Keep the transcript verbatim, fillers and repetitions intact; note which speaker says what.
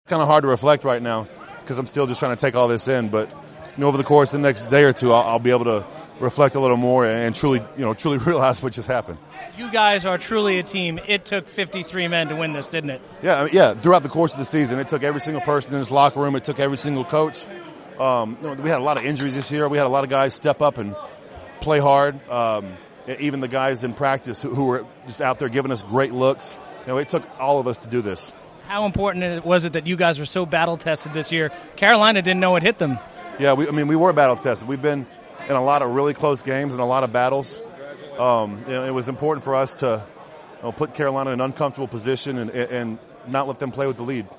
Speaker 1: kind of hard to reflect right now because I'm still just trying to take all this in. But you know, over the course of the next day or two, I'll, I'll be able to reflect a little more and truly, you know, truly realize what just happened.
Speaker 2: You guys are truly a team. It took fifty-three men to win this, didn't it?
Speaker 1: Yeah, I mean, yeah. Throughout the course of the season, it took every single person in this locker room. It took every single coach. Um, you know, we had a lot of injuries this year. We had a lot of guys step up and play hard. Um, even the guys in practice who, who were just out there giving us great looks. You know, it took all of us to do this.
Speaker 2: How important was it that you guys were so battle tested this year? Carolina didn't know it hit them.
Speaker 1: Yeah, we, I mean, we were battle tested. We've been in a lot of really close games and a lot of battles. Um, you know, it was important for us to you know, put Carolina in an uncomfortable position and, and not let them play with the lead.